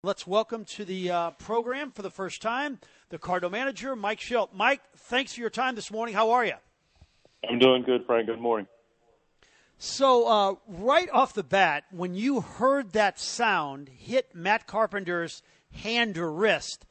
Let's welcome to the program for the first time the Cardinal manager, Mike Shildt. Mike, thanks for your time this morning. How are you? I'm doing good, Frank. Good morning. So right off the bat, when you heard that sound hit Matt Carpenter's hand or wrist,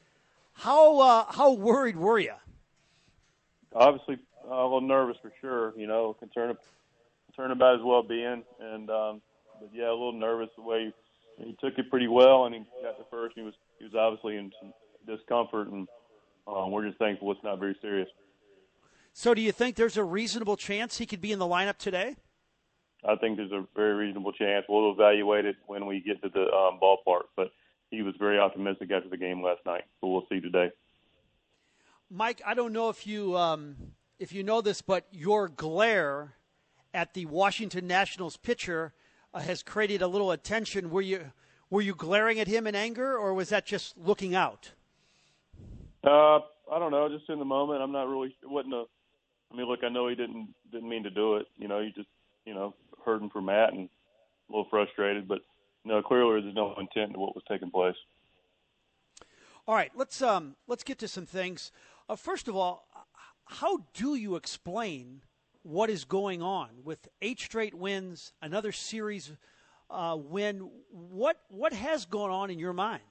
how worried were you? Obviously, a little nervous for sure. Concerned about his well-being, and but yeah, a little nervous the way he took it pretty well, and he got the first. And he was obviously in some discomfort, and we're just thankful it's not very serious. So, do you think there's a reasonable chance he could be in the lineup today? I think there's a very reasonable chance. We'll evaluate it when we get to the ballpark, but he was very optimistic after the game last night. So we'll see today. Mike, I don't know if you know this, but your glare at the Washington Nationals pitcher has created a little attention. Were you glaring at him in anger, or was that just looking out? I don't know. Just in the moment, I'm not really. It wasn't a. I mean, look, I know he didn't mean to do it. He just hurting for Matt and a little frustrated, but clearly there's no intent to what was taking place. All right, let's get to some things. First of all, how do you explain what is going on with 8 straight wins, another series win? What has gone on in your mind?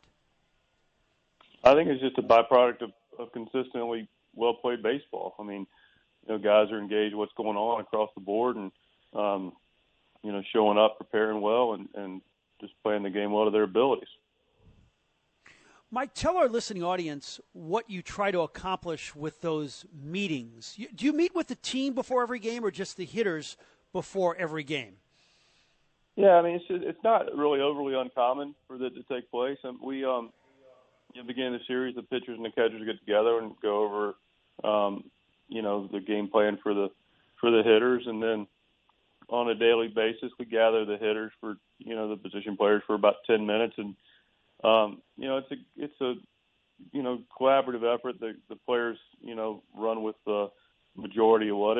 I think it's just a byproduct of consistently well-played baseball. I mean, guys are engaged with what's going on across the board and, showing up, preparing well, and just playing the game well to their abilities. Mike, tell our listening audience what you try to accomplish with those meetings. Do you meet with the team before every game or just the hitters before every game? Yeah, I mean, it's not really overly uncommon for that to take place. And we beginning of the series, the pitchers and the catchers get together and go over, the game plan for the hitters, and then on a daily basis we gather the hitters for the position players for about 10 minutes, and it's a collaborative effort. The players run with the majority of what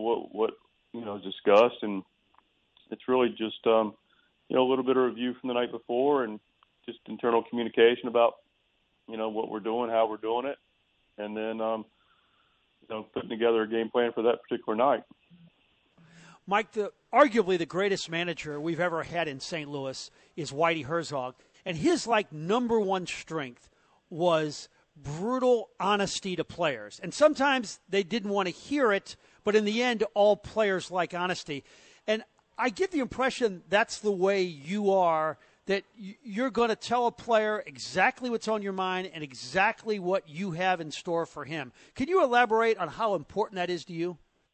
is discussed, and it's really just a little bit of review from the night before and just internal communication about what we're doing, how we're doing it, and then putting together a game plan for that particular night. Mike, arguably the greatest manager we've ever had in St. Louis is Whitey Herzog, and his number one strength was brutal honesty to players. And sometimes they didn't want to hear it, but in the end, all players like honesty. And I get the impression that's the way you are, that you're going to tell a player exactly what's on your mind and exactly what you have in store for him. Can you elaborate on how important that is to you?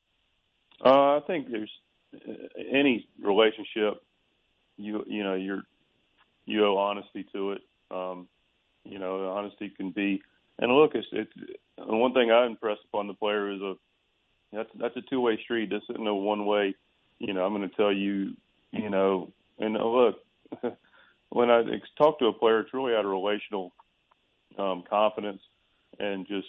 I think there's any relationship, you owe honesty to it. Honesty can be, and look, it's one thing I impress upon the player is that's a two-way street. This isn't a one-way. I'm going to tell you, and look, when I talk to a player, it's really out of relational confidence and just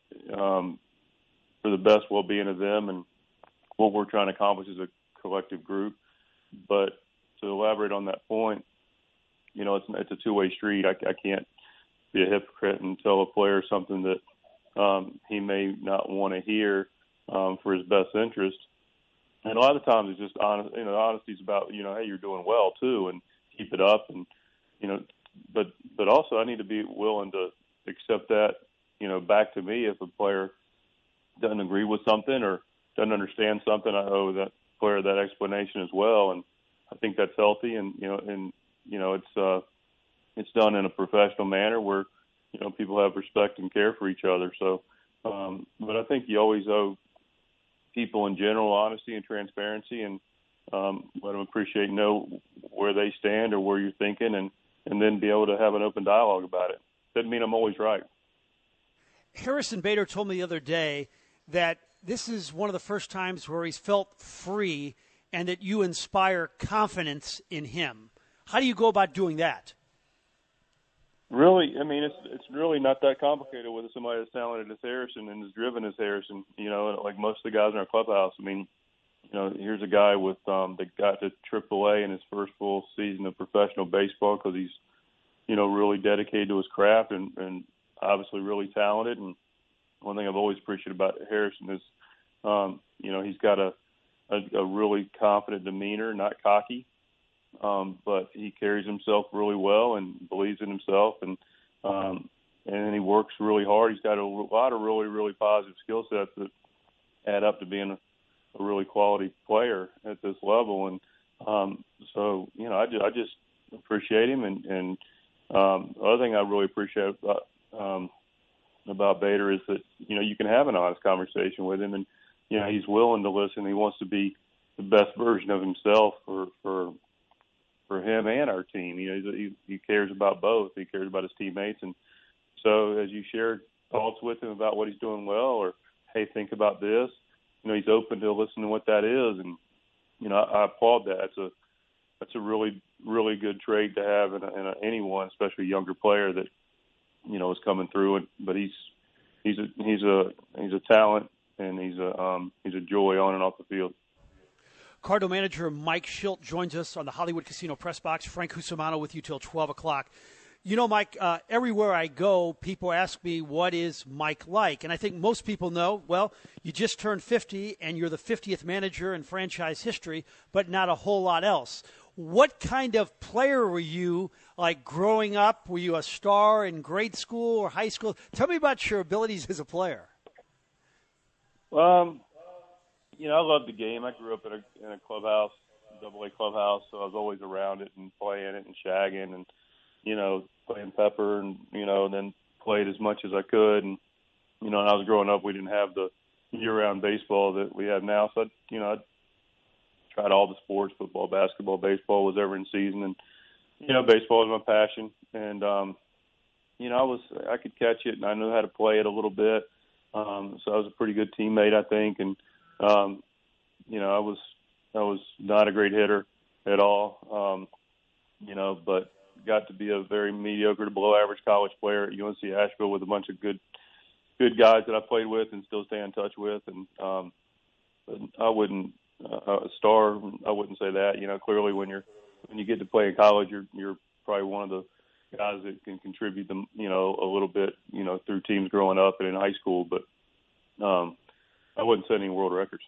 for the best well-being of them and what we're trying to accomplish as a collective group. But to elaborate on that point, it's a two-way street. I can't be a hypocrite and tell a player something that he may not want to hear for his best interest. And a lot of times it's just honest. Honesty is about hey, you're doing well too, and keep it up. And but also I need to be willing to accept that back to me if a player doesn't agree with something or doesn't understand something. I owe that player that explanation as well, and I think that's healthy. And it's done in a professional manner where people have respect and care for each other. So, but I think you always owe people in general honesty and transparency, and let them appreciate know where they stand or where you're thinking, and then be able to have an open dialogue about it. Doesn't mean I'm always right. Harrison Bader told me the other day that this is one of the first times where he's felt free and that you inspire confidence in him. How do you go about doing that? Really, I mean, it's really not that complicated with somebody as talented as Harrison and as driven as Harrison. Like most of the guys in our clubhouse. I mean, here's a guy that got to AAA in his first full season of professional baseball because he's really dedicated to his craft and obviously really talented. And one thing I've always appreciated about Harrison is, he's got a really confident demeanor, not cocky, but he carries himself really well and believes in himself, and he works really hard. He's got a lot of really, really positive skill sets that add up to being a really quality player at this level. And so I just appreciate him. And the other thing I really appreciate about Bader is that you can have an honest conversation with him, and he's willing to listen. He wants to be the best version of himself for him and our team. He cares about both. He cares about his teammates, and so as you shared thoughts with him about what he's doing well, or hey, think about this, he's open to listening to what that is, and I applaud that. That's a really, really good trait to have in anyone, especially a younger player that is coming through it. But he's a talent, and he's a joy on and off the field. Cardinal manager Mike Shildt joins us on the Hollywood Casino Press Box. Frank Cusimano with you till 12 o'clock. Mike, everywhere I go, people ask me, what is Mike like? And I think most people know, well, you just turned 50 and you're the 50th manager in franchise history, but not a whole lot else. What kind of player were you like growing up? Were you a star in grade school or high school? Tell me about your abilities as a player. I loved the game. I grew up in a clubhouse, AA clubhouse, so I was always around it and playing it and shagging and, playing pepper and, then played as much as I could. And, when I was growing up, we didn't have the year-round baseball that we have now. So, I tried all the sports, football, basketball, baseball was ever in season. And, baseball was my passion. And, I could catch it and I knew how to play it a little bit. So I was a pretty good teammate, I think. And, I was not a great hitter at all, but got to be a very mediocre to below average college player at UNC Asheville with a bunch of good guys that I played with and still stay in touch with. And I wouldn't a star. I wouldn't say that. Clearly when you get to play in college, you're probably one of the guys that can contribute them, a little bit, through teams growing up and in high school. But I wouldn't set any world records.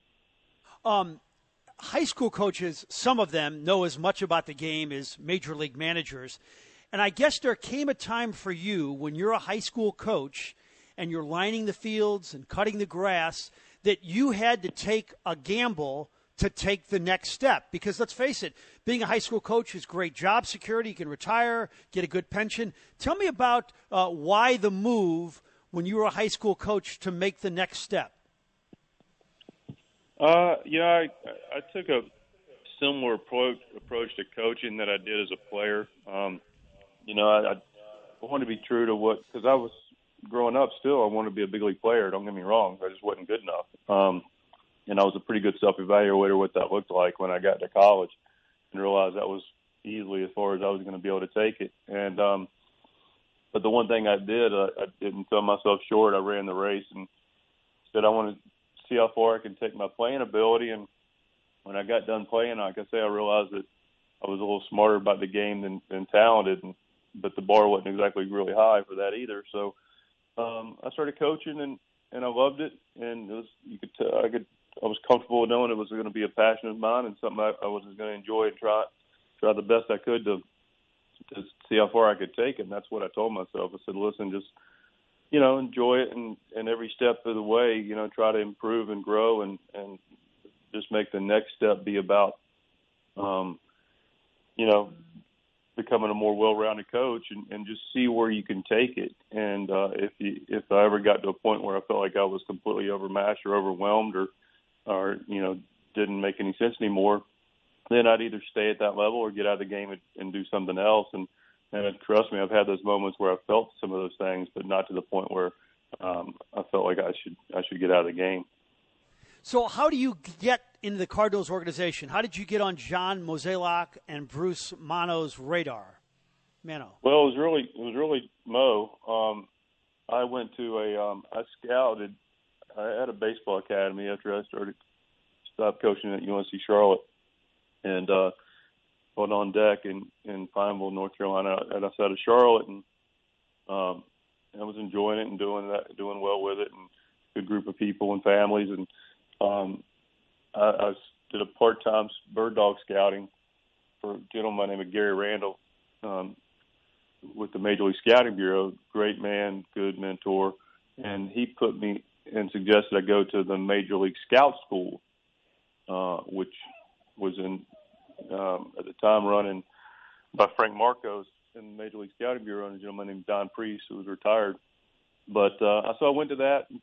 High school coaches, some of them know as much about the game as major league managers. And I guess there came a time for you when you're a high school coach and you're lining the fields and cutting the grass that you had to take a gamble to take the next step. Because let's face it, being a high school coach is great job security. You can retire, get a good pension. Tell me about why the move when you were a high school coach to make the next step. I took a similar approach to coaching that I did as a player. I wanted to be true to because I was growing up still, I wanted to be a big league player. Don't get me wrong. I just wasn't good enough. And I was a pretty good self-evaluator what that looked like when I got to college and realized that was easily as far as I was going to be able to take it. And, but the one thing I did, I didn't sell myself short. I ran the race and said, I want to see how far I can take my playing ability. And when I got done playing, like I say, I realized that I was a little smarter about the game than talented, but the bar wasn't exactly really high for that either. So I started coaching and I loved it. And it was, you could tell, I was comfortable knowing it was going to be a passion of mine and something I was going to enjoy and try the best I could to see how far I could take it. And that's what I told myself. I said, listen, just, enjoy it and every step of the way, try to improve and grow and just make the next step be about, becoming a more well-rounded coach and just see where you can take it. And if I ever got to a point where I felt like I was completely overmatched or overwhelmed or didn't make any sense anymore, then I'd either stay at that level or get out of the game and do something else. And trust me, I've had those moments where I felt some of those things, but not to the point where I felt like I should get out of the game. So how do you get into the Cardinals organization? How did you get on John Mozeliak and Bruce Mano's radar? Mano. Well, it was really Mo. I went to I scouted. I had a baseball academy after I stopped coaching at UNC Charlotte. And on deck in Pineville, North Carolina, outside of Charlotte, and I was enjoying it and doing well with it, and good group of people and families, and I did a part-time bird dog scouting for a gentleman named Gary Randall with the Major League Scouting Bureau. Great man, good mentor, and he put me and suggested I go to the Major League Scout School, which was at the time running by Frank Marcos in the Major League Scouting Bureau, and a gentleman named Don Priest, who was retired. But so I went to that in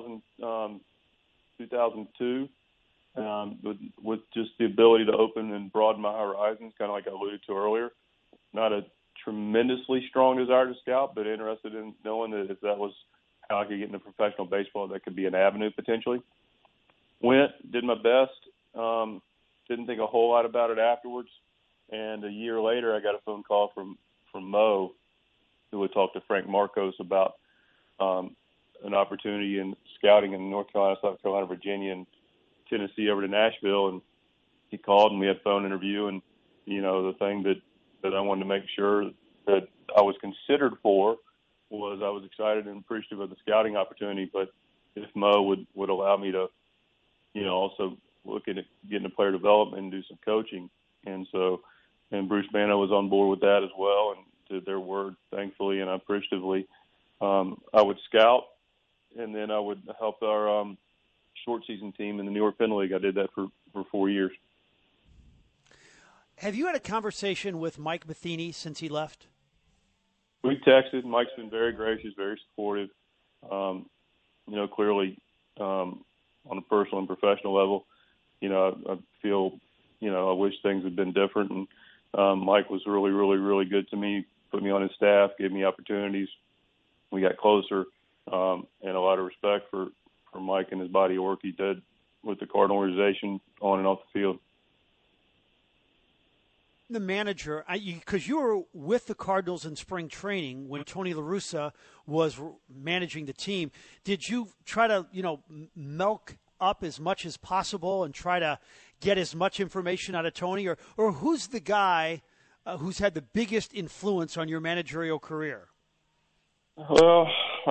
2002 with just the ability to open and broaden my horizons, kind of like I alluded to earlier. Not a tremendously strong desire to scout, but interested in knowing that if that was how I could get into professional baseball, that could be an avenue potentially. Went, did my best, didn't think a whole lot about it afterwards. And a year later, I got a phone call from Mo, who would talk to Frank Marcos about an opportunity in scouting in North Carolina, South Carolina, Virginia, and Tennessee over to Nashville. And he called, and we had a phone interview. And, you know, the thing that I wanted to make sure that I was considered for was I was excited and appreciative of the scouting opportunity, but if Mo would allow me to, you know, also look at getting into player development and do some coaching. And Bruce Bano was on board with that as well, and did their word, thankfully and appreciatively. I would scout, and then I would help our short season team in the New York Penn League. I did that for 4 years. Have you had a conversation with Mike Matheny since he left? We texted. Mike's been very gracious, very supportive. You know, clearly on a personal and professional level, you know, I feel, you know, I wish things had been different. And Mike was really, really, really good to me, put me on his staff, gave me opportunities. We got closer, and a lot of respect for Mike and his body of work he did with the Cardinal organization on and off the field. The manager, because you were with the Cardinals in spring training when Tony La Russa was managing the team, did you try to, you know, milk up as much as possible and try to get as much information out of Tony? Or who's the guy who's had the biggest influence on your managerial career? Well,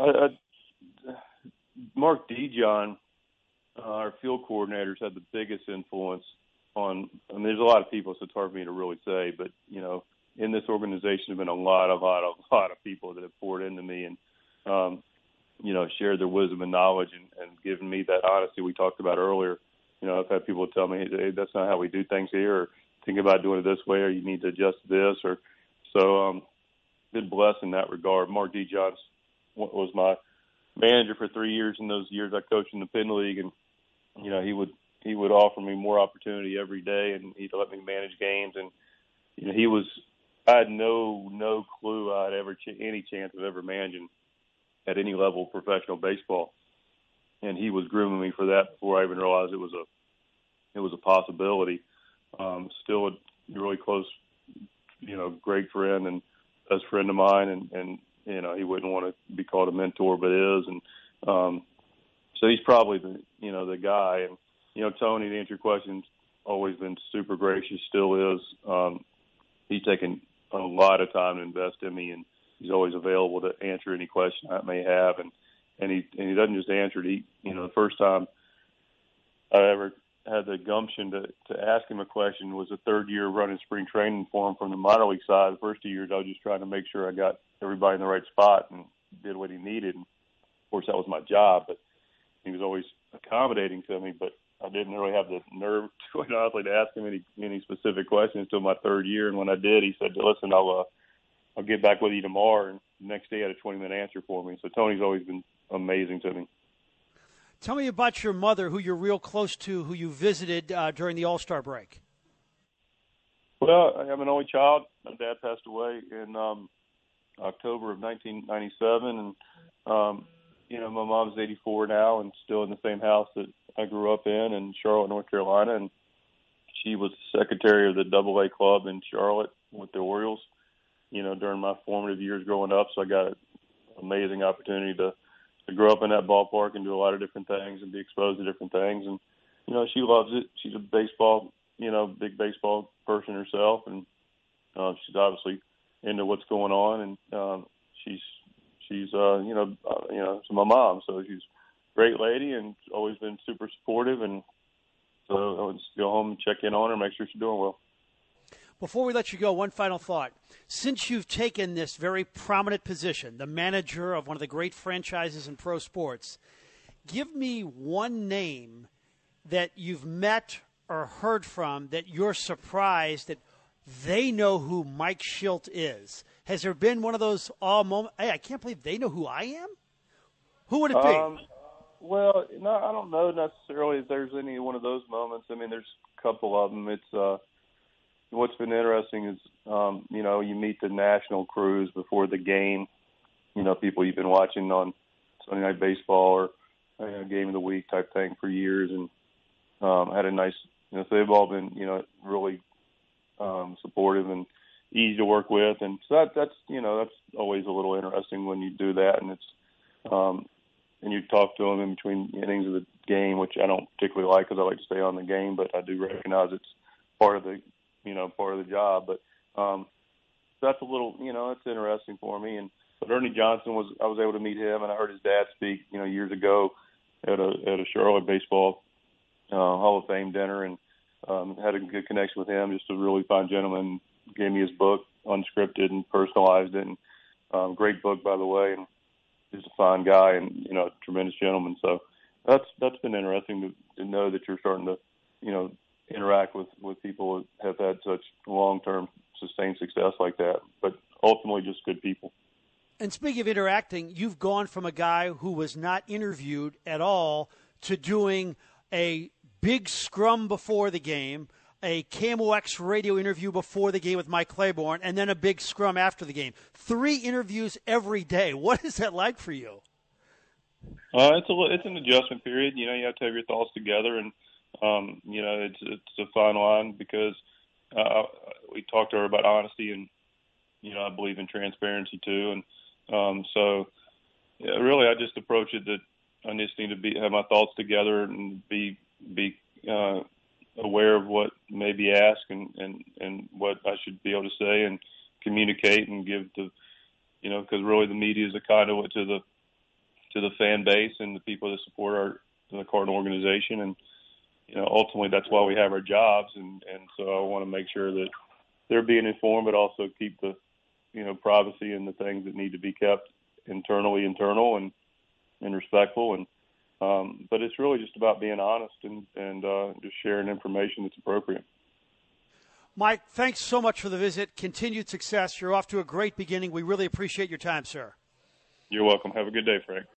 Mark Dijon, our field coordinators, had the biggest influence on, I mean, there's a lot of people, so it's hard for me to really say, but, you know, in this organization have been a lot of people that have poured into me and, you know, shared their wisdom and knowledge and given me that honesty we talked about earlier. You know, I've had people tell me, hey, that's not how we do things here, or think about doing it this way, or you need to adjust this, or so. Been blessed in that regard. Mark Dijon was my manager for 3 years. In those years, I coached in the Penn League, and you know, he would offer me more opportunity every day, and he'd let me manage games. And you know, I had no clue I'd ever any chance of ever managing at any level of professional baseball, and he was grooming me for that before I even realized it was a possibility. Still a really close, you know, great friend and best friend of mine, and you know, he wouldn't want to be called a mentor, but is, and so he's probably the guy. And you know, Tony, to answer your question, always been super gracious, still is. He's taken a lot of time to invest in me, and he's always available to answer any question I may have, and he doesn't just answer it. He, you know, the first time I ever had the gumption to ask him a question was the third year running spring training for him from the minor league side. The first 2 years I was just trying to make sure I got everybody in the right spot and did what he needed. And of course that was my job, but he was always accommodating to me, but I didn't really have the nerve to honestly to ask him any specific questions until my third year. And when I did, he said, listen, I'll get back with you tomorrow. And the next day I had a 20-minute answer for me. So Tony's always been amazing to me. Tell me about your mother, who you're real close to, who you visited during the All-Star break. Well, I'm an only child. My dad passed away in October of 1997, and you know, my mom's 84 now and still in the same house that I grew up in Charlotte, North Carolina, and she was secretary of the AA club in Charlotte with the Orioles, you know, during my formative years growing up. So I got an amazing opportunity to grow up in that ballpark and do a lot of different things and be exposed to different things. And, you know, she loves it. She's a baseball, you know, big baseball person herself. And She's obviously into what's going on, and she's it's my mom, so she's a great lady and always been super supportive. And so I would just go home and check in on her, make sure she's doing well. Before we let you go, one final thought. Since you've taken this very prominent position, the manager of one of the great franchises in pro sports, give me one name that you've met or heard from that you're surprised that they know who Mike Shildt is. Has there been one of those moments? Hey, I can't believe they know who I am? Who would it be? Well, no, I don't know necessarily if there's any one of those moments. I mean, there's a couple of them. It's what's been interesting is, you meet the national crews before the game, people you've been watching on Sunday Night Baseball or Game of the Week type thing for years, and had a nice, so they've all been, really supportive and easy to work with. And so that's always a little interesting when you do that. And it's, and you talk to them in between innings of the game, which I don't particularly like because I like to stay on the game, but I do recognize it's part of the job. But that's a little, it's interesting for me. But Ernie Johnson I was able to meet him, and I heard his dad speak, years ago at a Charlotte baseball Hall of Fame dinner, and had a good connection with him. Just a really fine gentleman. Gave me his book, unscripted and personalized it. And great book, by the way. And just a fine guy and a tremendous gentleman. So that's been interesting to know that you're starting to interact with people that have had such long-term sustained success like that. But ultimately, just good people. And speaking of interacting, you've gone from a guy who was not interviewed at all to doing a big scrum before the game, a KMOX radio interview before the game with Mike Claiborne, and then a big scrum after the game. 3 interviews every day. What is that like for you? It's an adjustment period. You have to have your thoughts together, and it's a fine line because we talked to her about honesty, and I believe in transparency too. And really, I just approach it that I just need to have my thoughts together and be aware of what may be asked and what I should be able to say and communicate and give because really the media is a conduit to the fan base and the people that support the Cardinal organization. And, ultimately that's why we have our jobs. And so I want to make sure that they're being informed, but also keep the, privacy and the things that need to be kept internal and respectful. And, but it's really just about being honest and just sharing information that's appropriate. Mike, thanks so much for the visit. Continued success. You're off to a great beginning. We really appreciate your time, sir. You're welcome. Have a good day, Frank.